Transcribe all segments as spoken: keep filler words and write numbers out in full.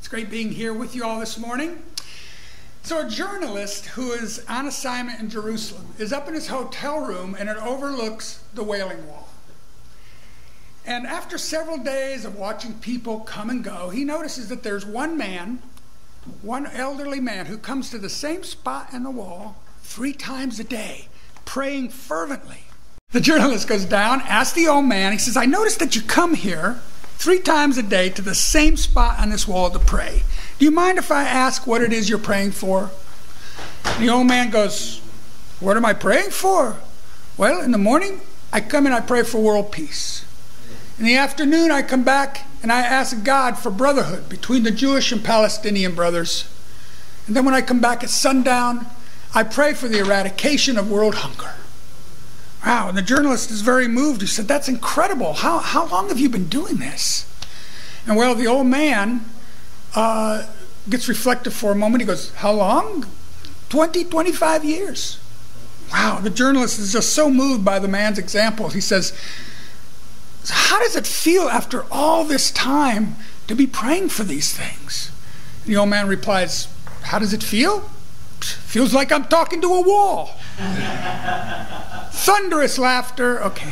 great being here with you all this morning. So a journalist who is on assignment in Jerusalem is up in his hotel room and it overlooks the Wailing Wall. And after several days of watching people come and go, he notices that there's one man, one elderly man, who comes to the same spot in the wall three times a day, praying fervently. The journalist goes down, asks the old man, he says, I noticed that you come here three times a day to the same spot on this wall to pray. Do you mind if I ask what it is you're praying for? And the old man goes, what am I praying for? Well, in the morning, I come and I pray for world peace. In the afternoon, I come back and I ask God for brotherhood between the Jewish and Palestinian brothers. And then when I come back at sundown, I pray for the eradication of world hunger. Wow, and the journalist is very moved. He said, that's incredible. How, how long have you been doing this? And well, the old man uh, gets reflective for a moment. He goes, how long? twenty, twenty-five years. Wow, the journalist is just so moved by the man's example. He says, how does it feel after all this time to be praying for these things? And the old man replies, how does it feel? Feels like I'm talking to a wall. Thunderous laughter. Okay.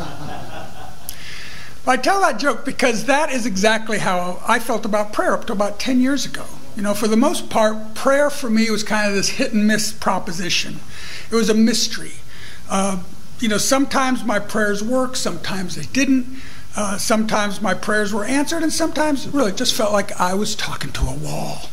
But I tell that joke because that is exactly how I felt about prayer up to about ten years ago. You know, for the most part, prayer for me was kind of this hit and miss proposition. It was a mystery. Uh, you know, sometimes my prayers worked, sometimes they didn't. Uh, sometimes my prayers were answered, and sometimes it really just felt like I was talking to a wall.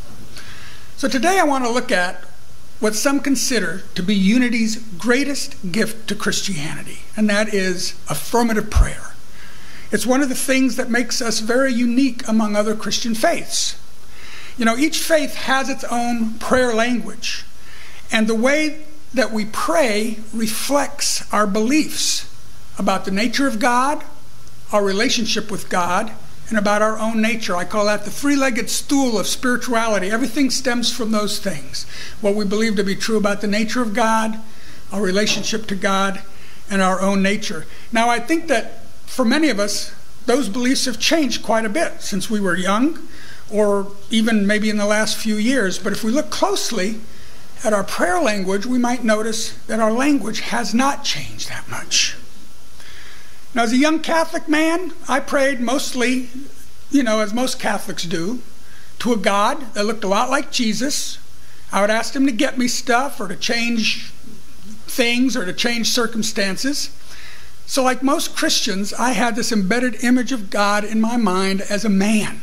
So today I want to look at what some consider to be Unity's greatest gift to Christianity, and that is affirmative prayer. It's one of the things that makes us very unique among other Christian faiths. You know, each faith has its own prayer language, and the way that we pray reflects our beliefs about the nature of God, our relationship with God, and about our own nature. I call that the three-legged stool of spirituality. Everything stems from those things. What we believe to be true about the nature of God, our relationship to God, and our own nature. Now, I think that for many of us, those beliefs have changed quite a bit since we were young, or even maybe in the last few years. But if we look closely at our prayer language, we might notice that our language has not changed that much. Now, as a young Catholic man, I prayed mostly, you know, as most Catholics do, to a God that looked a lot like Jesus. I would ask him to get me stuff or to change things or to change circumstances. So like most Christians, I had this embedded image of God in my mind as a man.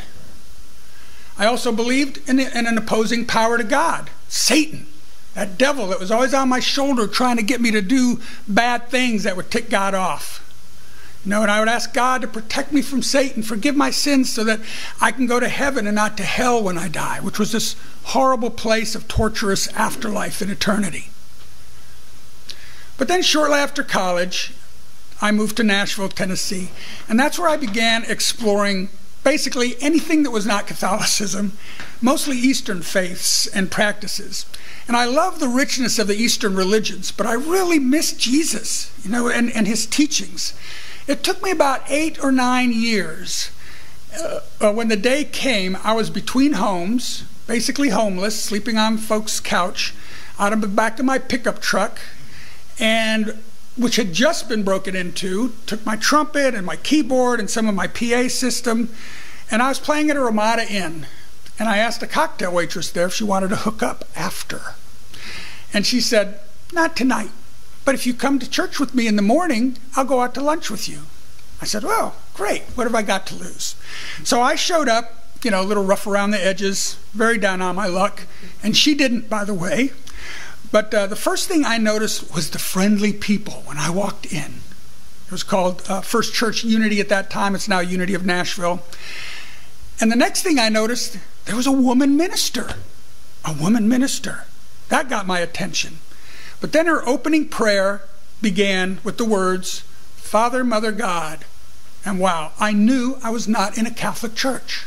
I also believed in, in an opposing power to God, Satan, that devil that was always on my shoulder trying to get me to do bad things that would tick God off. You know, and I would ask God to protect me from Satan, forgive my sins so that I can go to heaven and not to hell when I die, which was this horrible place of torturous afterlife and eternity. But then shortly after college, I moved to Nashville, Tennessee, and that's where I began exploring basically anything that was not Catholicism, mostly Eastern faiths and practices. And I love the richness of the Eastern religions, but I really miss Jesus, you know, and, and his teachings. It took me about eight or nine years. Uh, uh, when the day came, I was between homes, basically homeless, sleeping on folks' couch, out of the back of my pickup truck, and which had just been broken into, took my trumpet and my keyboard and some of my P A system, and I was playing at a Ramada Inn. And I asked a cocktail waitress there if she wanted to hook up after. And she said, not tonight. But if you come to church with me in the morning, I'll go out to lunch with you. I said, well, great. What have I got to lose? So I showed up, you know, a little rough around the edges, very down on my luck. And she didn't, by the way. But uh, the first thing I noticed was the friendly people when I walked in. It was called uh, First Church Unity at that time. It's now Unity of Nashville. And the next thing I noticed, there was a woman minister. A woman minister. That got my attention. But then her opening prayer began with the words, Father, Mother, God. And wow, I knew I was not in a Catholic church.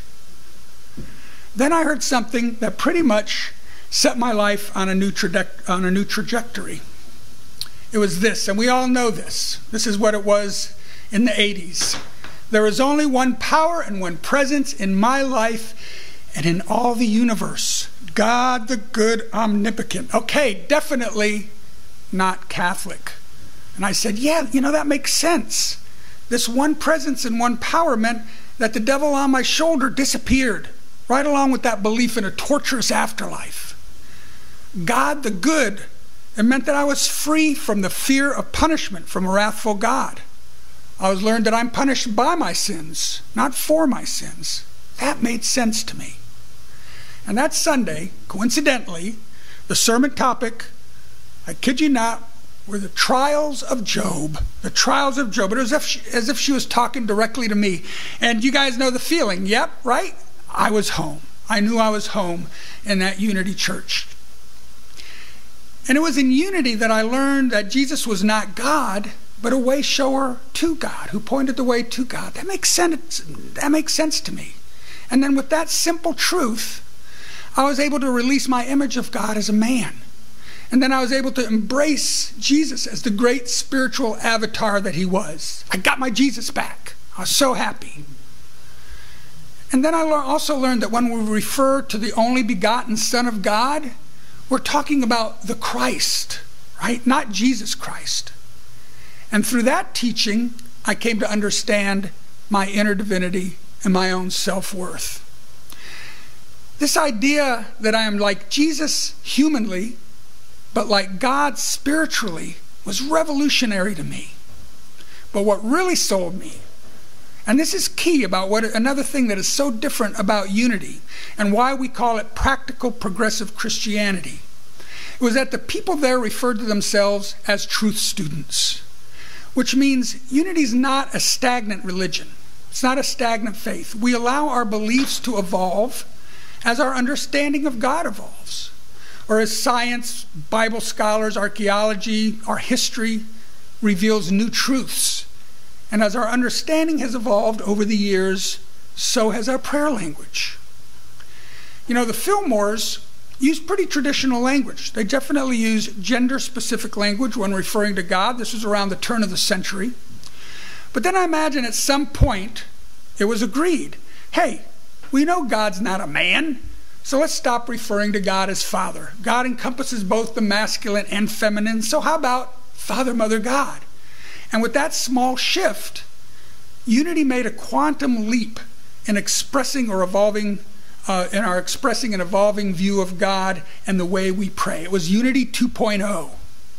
Then I heard something that pretty much set my life on a new traje- on a new trajectory. It was this, and we all know this. This is what it was in the eighties. There is only one power and one presence in my life, and in all the universe. God the good omnipotent. Okay, definitely not Catholic. And I said, yeah, you know, that makes sense. This one presence and one power meant that the devil on my shoulder disappeared, right along with that belief in a torturous afterlife. God the good, it meant that I was free from the fear of punishment from a wrathful God. I was learned that I'm punished by my sins, not for my sins. That made sense to me. And that Sunday, coincidentally, the sermon topic, I kid you not, were the trials of Job. The trials of Job. It was as if, she, as if she was talking directly to me. And you guys know the feeling. Yep, right? I was home. I knew I was home in that Unity Church. And it was in Unity that I learned that Jesus was not God, but a way shower to God, who pointed the way to God. That makes sense. That makes sense to me. And then with that simple truth, I was able to release my image of God as a man. And then I was able to embrace Jesus as the great spiritual avatar that he was. I got my Jesus back. I was so happy. And then I also learned that when we refer to the only begotten Son of God, we're talking about the Christ, right? Not Jesus Christ. And through that teaching, I came to understand my inner divinity and my own self-worth. This idea that I am like Jesus humanly, but like God spiritually, was revolutionary to me. But what really sold me, and this is key about what another thing that is so different about Unity and why we call it practical progressive Christianity, it was that the people there referred to themselves as truth students, which means Unity is not a stagnant religion. It's not a stagnant faith. We allow our beliefs to evolve as our understanding of God evolves, or as science, Bible scholars, archaeology, our history reveals new truths. And as our understanding has evolved over the years, so has our prayer language. You know, the Fillmores use pretty traditional language. They definitely use gender-specific language when referring to God. This was around the turn of the century. But then I imagine at some point it was agreed, hey, we know God's not a man, so let's stop referring to God as Father. God encompasses both the masculine and feminine, so how about Father, Mother, God? And with that small shift, Unity made a quantum leap in expressing or evolving, uh, in our expressing an evolving view of God and the way we pray. It was Unity two point oh.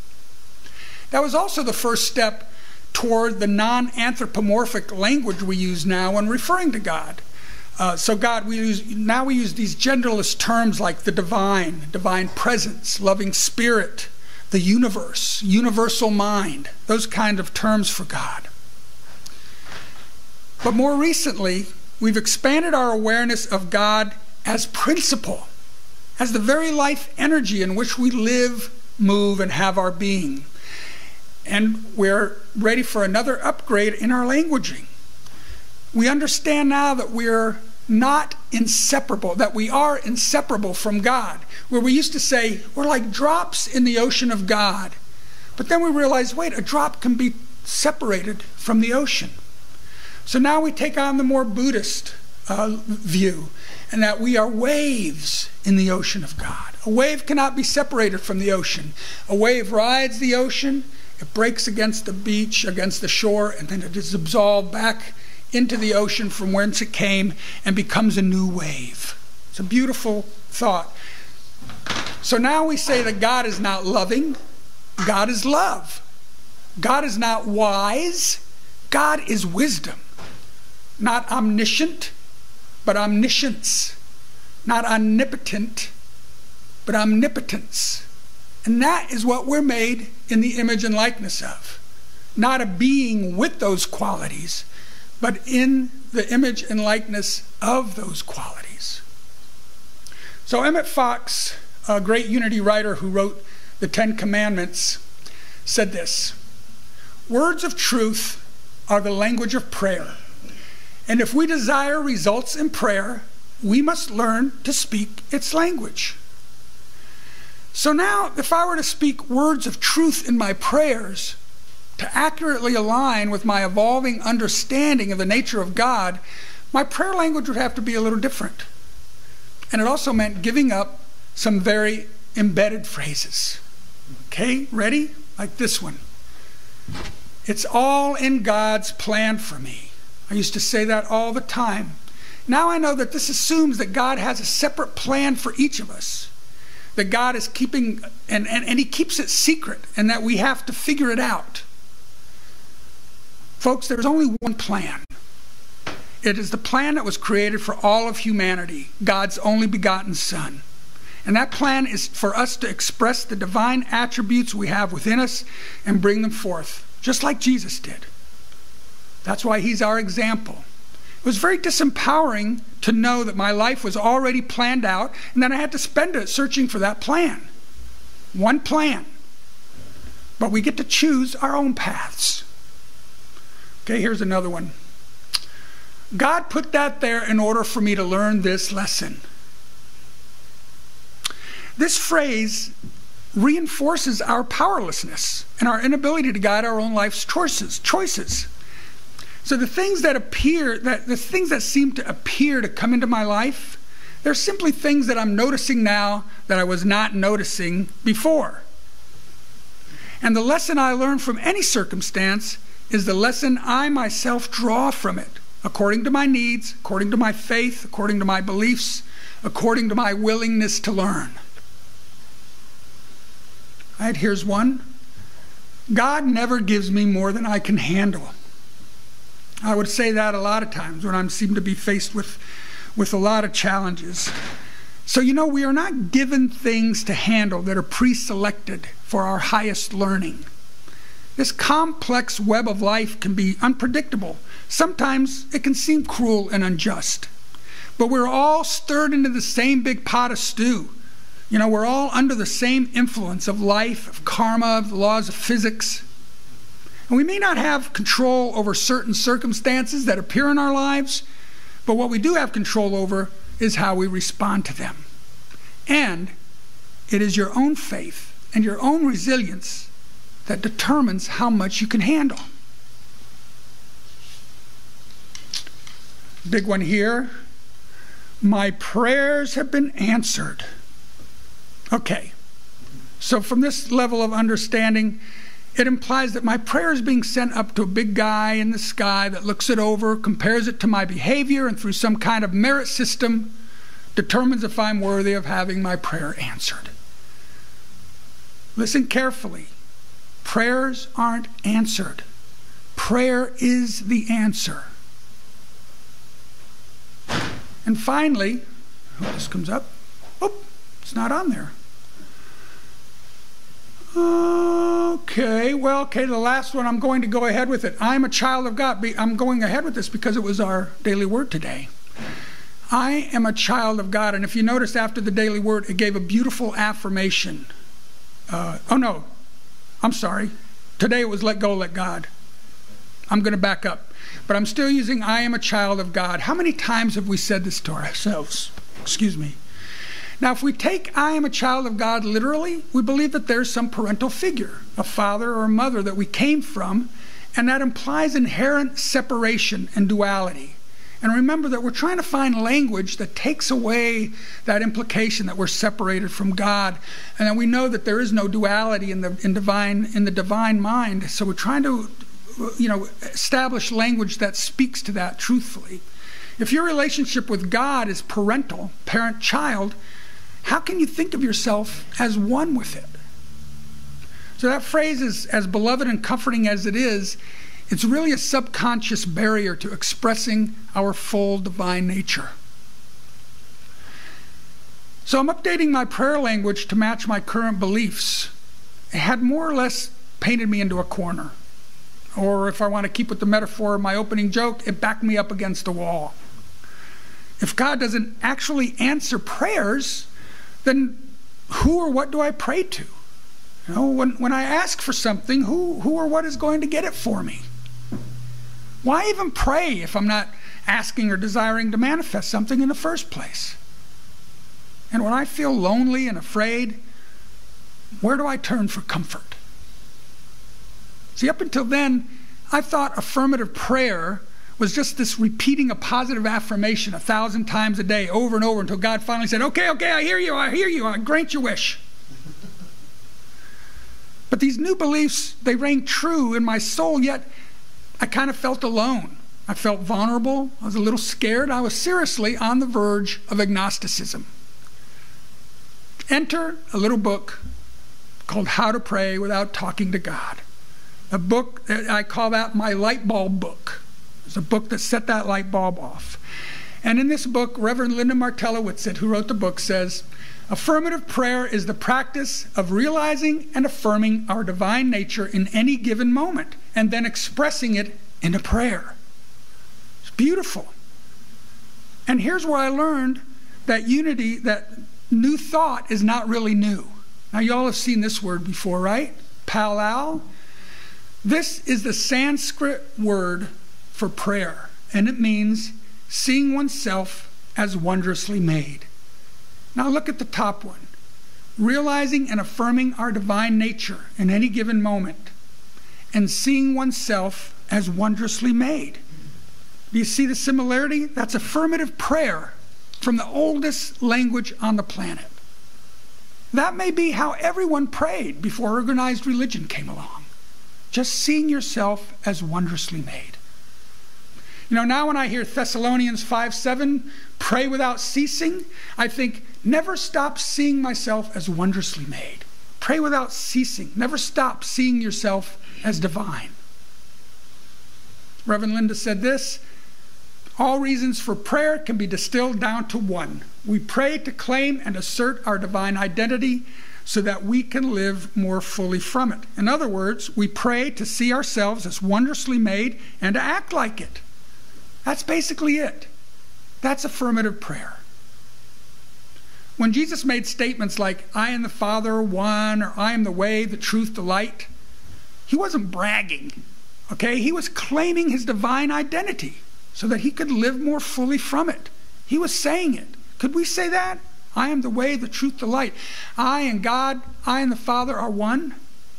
That was also the first step toward the non-anthropomorphic language we use now when referring to God. Uh, so God, we use now we use these genderless terms like the divine, divine presence, loving spirit, the universe, universal mind, those kind of terms for God. But more recently, we've expanded our awareness of God as principle, as the very life energy in which we live, move, and have our being. And we're ready for another upgrade in our languaging. We understand now that we're not inseparable, that we are inseparable from God. Where we used to say, we're like drops in the ocean of God. But then we realized, wait, a drop can be separated from the ocean. So now we take on the more Buddhist uh, view, and that we are waves in the ocean of God. A wave cannot be separated from the ocean. A wave rides the ocean, it breaks against the beach, against the shore, and then it is absolved back into the ocean from whence it came and becomes a new wave. It's a beautiful thought. So now we say that God is not loving, God is love. God is not wise, God is wisdom. Not omniscient, but omniscience. Not omnipotent, but omnipotence. And that is what we're made in the image and likeness of. Not a being with those qualities, but in the image and likeness of those qualities. So Emmett Fox, a great Unity writer who wrote the Ten Commandments, said this: words of truth are the language of prayer. And if we desire results in prayer, we must learn to speak its language. So now, if I were to speak words of truth in my prayers, to accurately align with my evolving understanding of the nature of God, my prayer language would have to be a little different. And it also meant giving up some very embedded phrases. Okay, ready? Like this one. It's all in God's plan for me. I used to say that all the time. Now I know that this assumes that God has a separate plan for each of us. That God is keeping, and, and, and he keeps it secret, and that we have to figure it out. Folks, there's only one plan. It is the plan that was created for all of humanity, God's only begotten Son. And that plan is for us to express the divine attributes we have within us and bring them forth, just like Jesus did. That's why he's our example. It was very disempowering to know that my life was already planned out and that I had to spend it searching for that plan. One plan. But we get to choose our own paths. Okay, here's another one. God put that there in order for me to learn this lesson. This phrase reinforces our powerlessness and our inability to guide our own life's choices. choices. So the things that appear, that the things that seem to appear to come into my life, they're simply things that I'm noticing now that I was not noticing before. And the lesson I learn from any circumstance is the lesson I myself draw from it, according to my needs, according to my faith, according to my beliefs, according to my willingness to learn. All right, here's one. God never gives me more than I can handle. I would say that a lot of times when I seem to be faced with, with a lot of challenges. So, you know, we are not given things to handle that are pre-selected for our highest learning. This complex web of life can be unpredictable. Sometimes it can seem cruel and unjust. But we're all stirred into the same big pot of stew. You know, we're all under the same influence of life, of karma, of the laws of physics. And we may not have control over certain circumstances that appear in our lives, but what we do have control over is how we respond to them. And it is your own faith and your own resilience that determines how much you can handle. Big one here. My prayers have been answered. Okay, so from this level of understanding, it implies that my prayer is being sent up to a big guy in the sky that looks it over, compares it to my behavior, and through some kind of merit system, determines if I'm worthy of having my prayer answered. Listen carefully. Prayers aren't answered. Prayer is the answer. And finally, oh, this comes up. Oh, it's not on there. Okay, well, okay, the last one, I'm going to go ahead with it. I'm a child of God. I'm going ahead with this because it was our daily word today. I am a child of God. And if you notice after the daily word, it gave a beautiful affirmation. Uh, oh, no, I'm sorry. Today it was let go, let God. I'm going to back up. But I'm still using I am a child of God. How many times have we said this to ourselves? Excuse me. Now, if we take I am a child of God literally, we believe that there's some parental figure, a father or a mother that we came from, and that implies inherent separation and duality. And remember that we're trying to find language that takes away that implication that we're separated from God, and that we know that there is no duality in the in divine in the divine mind. So we're trying to, you know, establish language that speaks to that truthfully. If your relationship with God is parental, parent-child, how can you think of yourself as one with it? So that phrase is, as beloved and comforting as it is, it's really a subconscious barrier to expressing our full divine nature. So I'm updating my prayer language to match my current beliefs. It had more or less painted me into a corner. Or if I want to keep with the metaphor of my opening joke, it backed me up against a wall. If God doesn't actually answer prayers, then who or what do I pray to? You know, when, when I ask for something, who, who or what is going to get it for me? Why even pray if I'm not asking or desiring to manifest something in the first place? And when I feel lonely and afraid, where do I turn for comfort? See, up until then, I thought affirmative prayer was just this repeating a positive affirmation a thousand times a day, over and over, until God finally said, okay, okay, I hear you, I hear you, I grant your wish. But these new beliefs, they rang true in my soul, yet I kind of felt alone. I felt vulnerable. I was a little scared. I was seriously on the verge of agnosticism. Enter a little book called How to Pray Without Talking to God. A book, I call that my light bulb book. It's a book that set that light bulb off. And in this book, Reverend Linda Martella Whitsitt, who wrote the book, says, affirmative prayer is the practice of realizing and affirming our divine nature in any given moment, and then expressing it in a prayer. It's beautiful. And here's where I learned that unity, that new thought is not really new. Now, you all have seen this word before, right? Palau. This is the Sanskrit word for prayer, and it means seeing oneself as wondrously made. Now look at the top one. Realizing and affirming our divine nature in any given moment, and seeing oneself as wondrously made. Do you see the similarity? That's affirmative prayer from the oldest language on the planet. That may be how everyone prayed before organized religion came along. Just seeing yourself as wondrously made. You know, now when I hear Thessalonians five seven, pray without ceasing, I think, never stop seeing myself as wondrously made. Pray without ceasing. Never stop seeing yourself as divine. Reverend Linda said this, all reasons for prayer can be distilled down to one. We pray to claim and assert our divine identity so that we can live more fully from it. In other words, we pray to see ourselves as wondrously made and to act like it. That's basically it. That's affirmative prayer. When Jesus made statements like, I and the Father are one, or I am the way, the truth, the light, he wasn't bragging, okay? He was claiming his divine identity so that he could live more fully from it. He was saying it. Could we say that? I am the way, the truth, the light. I and God, I and the Father are one.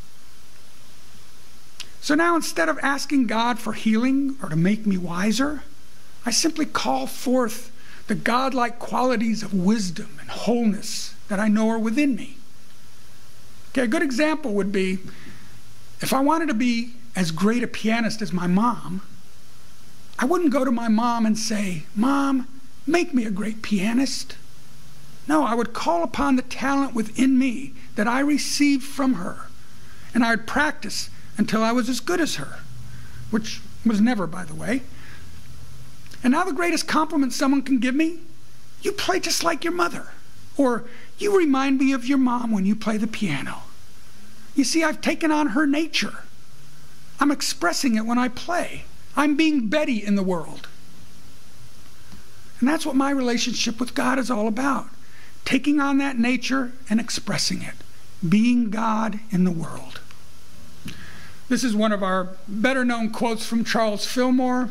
So now instead of asking God for healing or to make me wiser, I simply call forth the godlike qualities of wisdom and wholeness that I know are within me. Okay, a good example would be, if I wanted to be as great a pianist as my mom, I wouldn't go to my mom and say, Mom, make me a great pianist. No, I would call upon the talent within me that I received from her, and I would practice until I was as good as her, which was never, by the way. And now the greatest compliment someone can give me, you play just like your mother, or you remind me of your mom when you play the piano. You see, I've taken on her nature. I'm expressing it when I play. I'm being Betty in the world. And that's what my relationship with God is all about. Taking on that nature and expressing it. Being God in the world. This is one of our better known quotes from Charles Fillmore.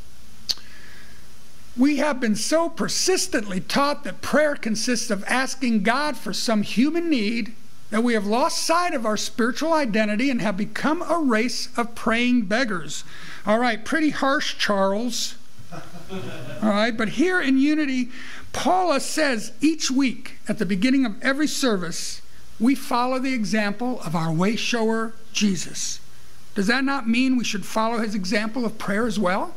We have been so persistently taught that prayer consists of asking God for some human need that we have lost sight of our spiritual identity and have become a race of praying beggars. All right, pretty harsh, Charles. All right, but here in Unity, Paula says each week at the beginning of every service, we follow the example of our way shower, Jesus. Does that not mean we should follow his example of prayer as well?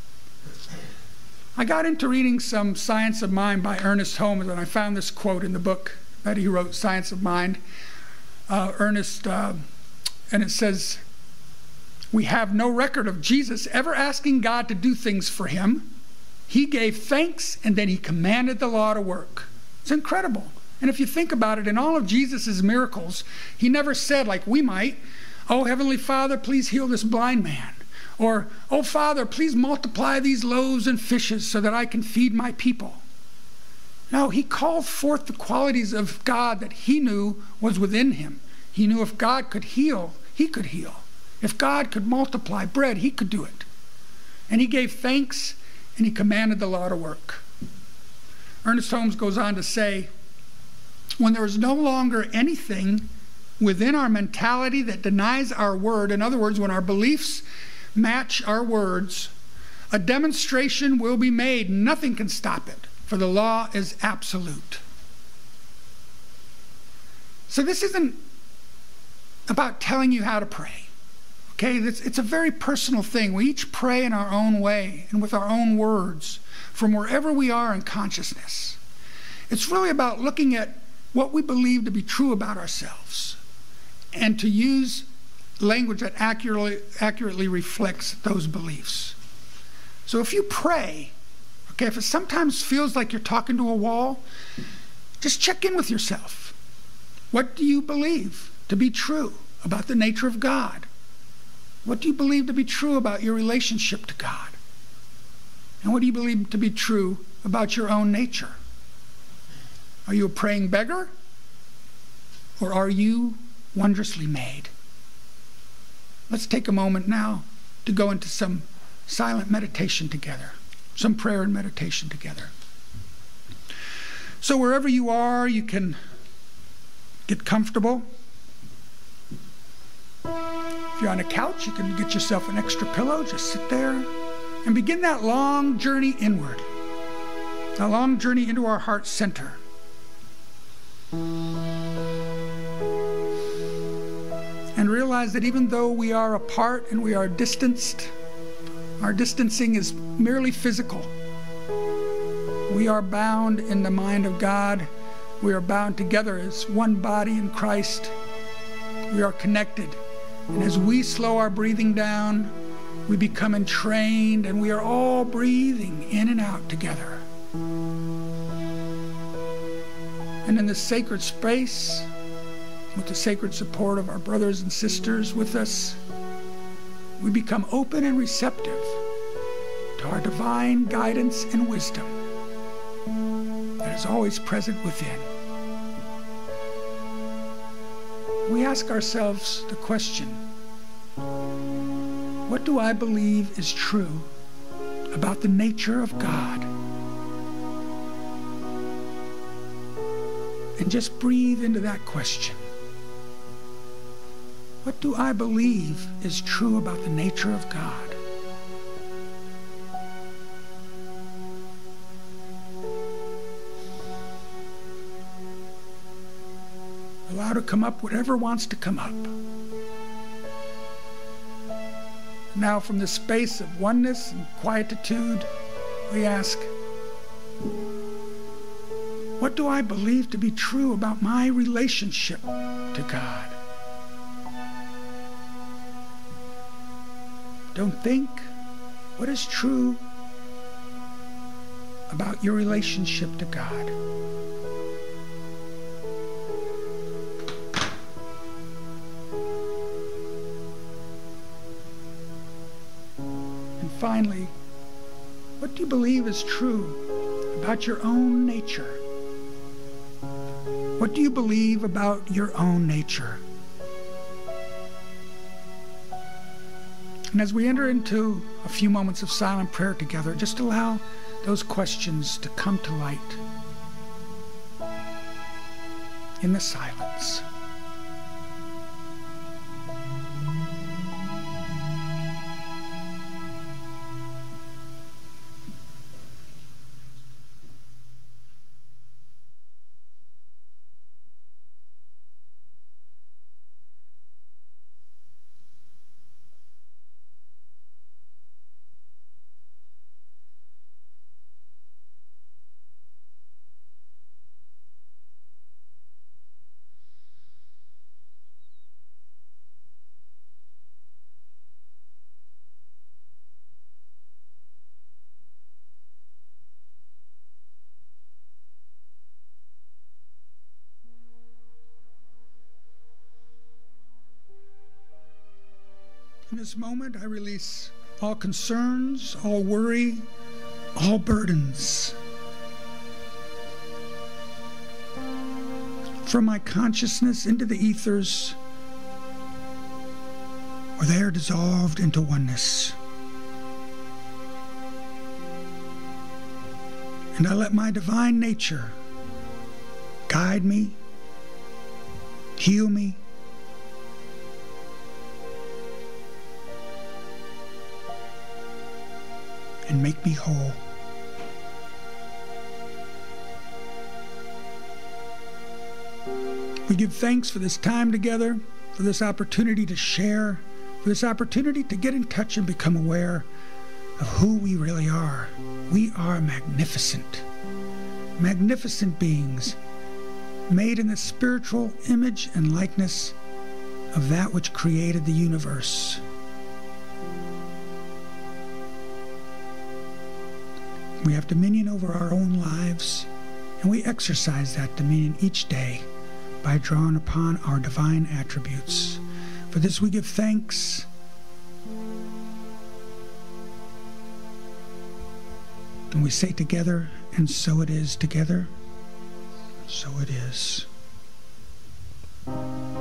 I got into reading some Science of Mind by Ernest Holmes, and I found this quote in the book that he wrote, Science of Mind. Uh, Ernest, uh, and it says, we have no record of Jesus ever asking God to do things for him. He gave thanks, and then he commanded the law to work. It's incredible. And if you think about it, in all of Jesus' miracles, he never said, like we might, oh, Heavenly Father, please heal this blind man. Or, oh, Father, please multiply these loaves and fishes so that I can feed my people. No, he called forth the qualities of God that he knew was within him. He knew if God could heal, he could heal. If God could multiply bread, he could do it. And he gave thanks, and he commanded the law to work. Ernest Holmes goes on to say, when there is no longer anything within our mentality that denies our word, in other words, when our beliefs match our words, A demonstration will be made. Nothing can stop it, for the law is absolute. So this isn't about telling you how to pray. Okay, it's, it's a very personal thing. We each pray in our own way and with our own words from wherever we are in consciousness. It's really about looking at what we believe to be true about ourselves and to use language that accurately, accurately reflects those beliefs. So if you pray, okay, if it sometimes feels like you're talking to a wall, just check in with yourself. What do you believe to be true about the nature of God? What do you believe to be true about your relationship to God? And what do you believe to be true about your own nature? Are you a praying beggar? Or are you wondrously made? Let's take a moment now to go into some silent meditation together, some prayer and meditation together. So wherever you are, you can get comfortable. If you're on a couch, you can get yourself an extra pillow. Just sit there and begin that long journey inward, a long journey into our heart center. And realize that even though we are apart and we are distanced, our distancing is merely physical. We are bound in the mind of God. We are bound together as one body in Christ. We are connected. And as we slow our breathing down, we become entrained, and we are all breathing in and out together. And in this sacred space, with the sacred support of our brothers and sisters with us, we become open and receptive to our divine guidance and wisdom that is always present within. We ask ourselves the question, what do I believe is true about the nature of God? And just breathe into that question. What do I believe is true about the nature of God? Allow to come up whatever wants to come up. Now, from the space of oneness and quietude, we ask, what do I believe to be true about my relationship to God? Don't think. What is true about your relationship to God? And finally, what do you believe is true about your own nature? What do you believe about your own nature? And as we enter into a few moments of silent prayer together, just allow those questions to come to light in the silence. In this moment, I release all concerns, all worry, all burdens from my consciousness into the ethers, where they are dissolved into oneness. And I let my divine nature guide me, heal me, and make me whole. We give thanks for this time together, for this opportunity to share, for this opportunity to get in touch and become aware of who we really are. We are magnificent, magnificent beings, made in the spiritual image and likeness of that which created the universe. We have dominion over our own lives, and we exercise that dominion each day by drawing upon our divine attributes. For this we give thanks. And we say together, and so it is together, so it is.